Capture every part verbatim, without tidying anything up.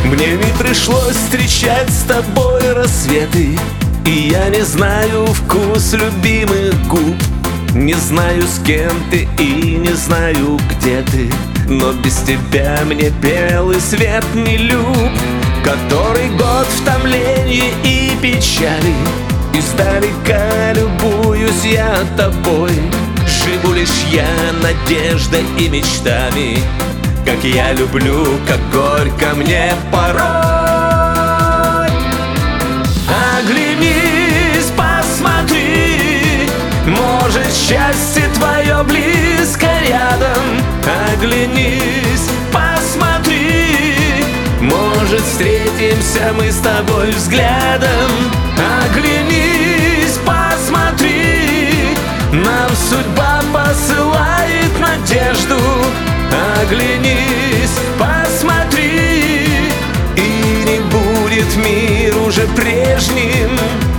Мне не пришлось встречать с тобой рассветы, и я не знаю вкус любимых губ. Не знаю, с кем ты и не знаю, где ты, но без тебя мне белый свет не люб. Который год в томлении и печали, издалека любуюсь я тобой. Живу лишь я надеждой и мечтами, как я люблю, как горько мне порой. Оглянись, посмотри, может, счастье твое близко рядом. Оглянись, посмотри, может, встретимся мы с тобой взглядом. Оглянись, посмотри, нам судьба посылает надежду. Оглянись, посмотри, и не будет мир уже прежним.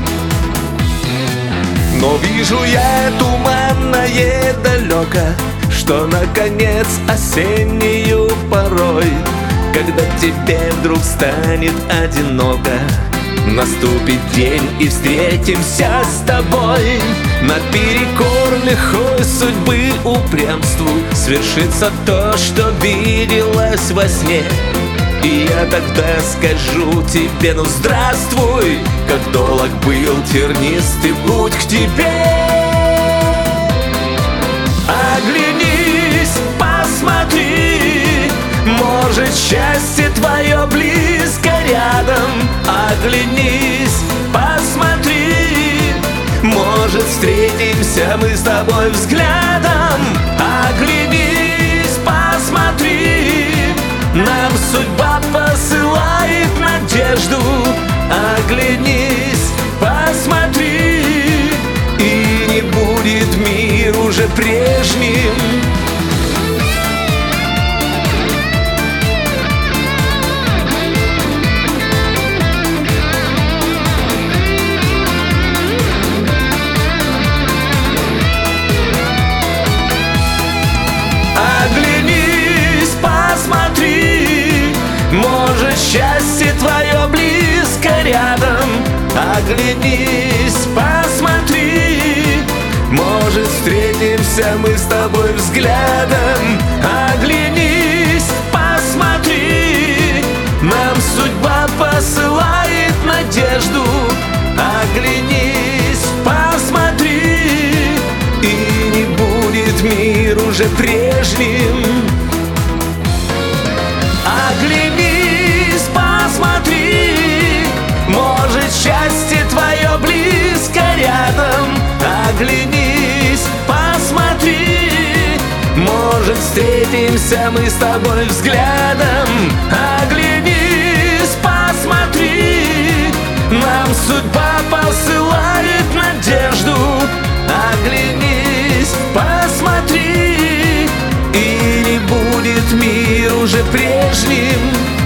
Но вижу я туманное далеко, что наконец осеннюю порой, когда тебе вдруг станет одиноко, наступит день и встретимся с тобой. Наперекор лихой судьбы упрямству свершится то, что виделось во сне. И я тогда скажу тебе: ну здравствуй, как долг был тернистый путь к тебе. Оглянись, посмотри, может, счастье твое близко рядом. Оглянись, посмотри, может, встретимся мы с тобой взглядом. Оглянись, посмотри, нам судьба посылает надежду. Оглянись, посмотри, и не будет мир уже прежним. Оглянись, посмотри, может, счастье твое близко рядом. Оглянись, посмотри, может, встретимся мы с тобой взглядом. Оглянись, посмотри, нам судьба посылает надежду. Оглянись, посмотри, и не будет мир уже прежним. Оглянись, посмотри, может, счастье твое близко рядом. Оглянись, посмотри, может, встретимся мы с тобой взглядом. Оглянись, посмотри, нам судьба посылает надежду. Оглянись, посмотри, и не будет мир уже прежним.